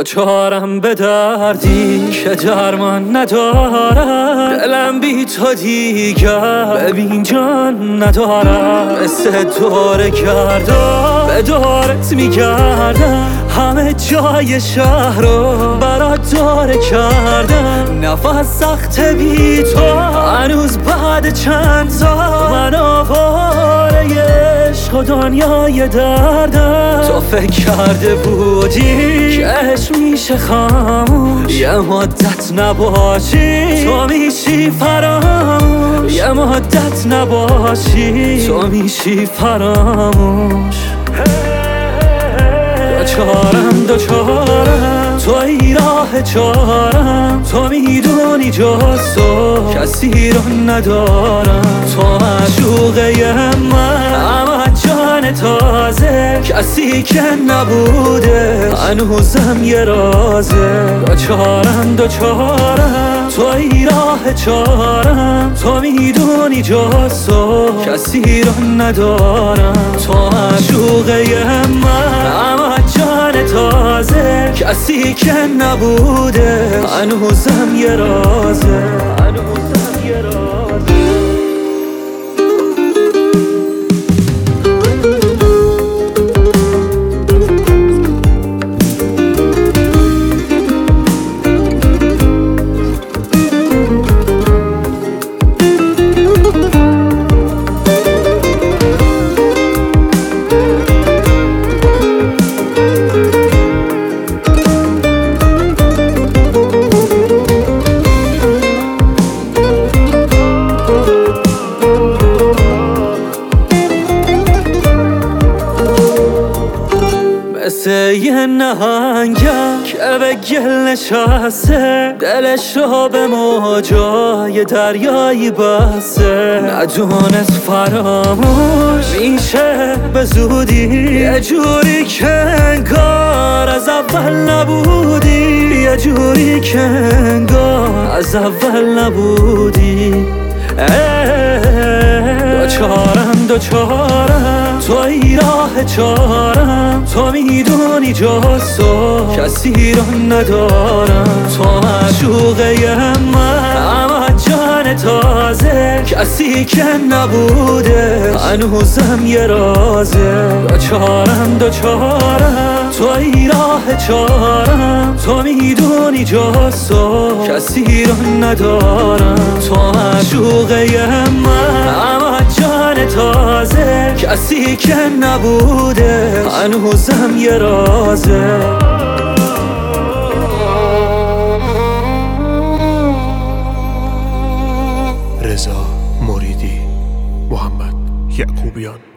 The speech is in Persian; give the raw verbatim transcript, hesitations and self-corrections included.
دوچارم به دردی که درمان ندارم، دلم بی تو دیگر ببین جان ندارم. مثل دور گردم به دورت میگردم، همه جای شهر رو برات داره کردم. نفس سخت بی تو هنوز بعد چند سال، من آواره عشق و دنیای دردم. تو فکر کرده بودی که عشق میشه خاموش، یه مدت نباشی تو میشی فراموش. یه مدت نباشی تو میشی فراموش. دوچارم دوچارم توی راه چارم، تو میدونی جز تو کسی رو ندارم. تو معشوقه من، اما جان تازه، کسی که نبوده هنوزم یه رازه. دوچارم دوچارم توی راه چارم، تو میدونی جز تو کسی رو ندارم. تو معشوقه من، اما جان تازه، کسی که نبوده هنوزم یه رازه. هنوزم یه رازه. مثل یه نهنگم که به گل نشسته، دلش رو به موجای دریایی بسته. ندونست فراموش میشه به زودی، یه جوری که انگار از اول نبودی. یه جوری که انگار از اول نبودی. دوچارم دوچارم توی راه چارم، تو میدونی جز تو کسی رو ندارم. تو معشوقه من، اما جان تازه، کسی که نبوده هنوزم یه رازه. دوچارم دوچارم توی راه چارم، تو میدونی جز تو کسی رو ندارم. تو معشوقه من، اما جان تازه، کسی که نبوده هنوزم یه رازه. رضا مریدی، محمد یعقوبیان.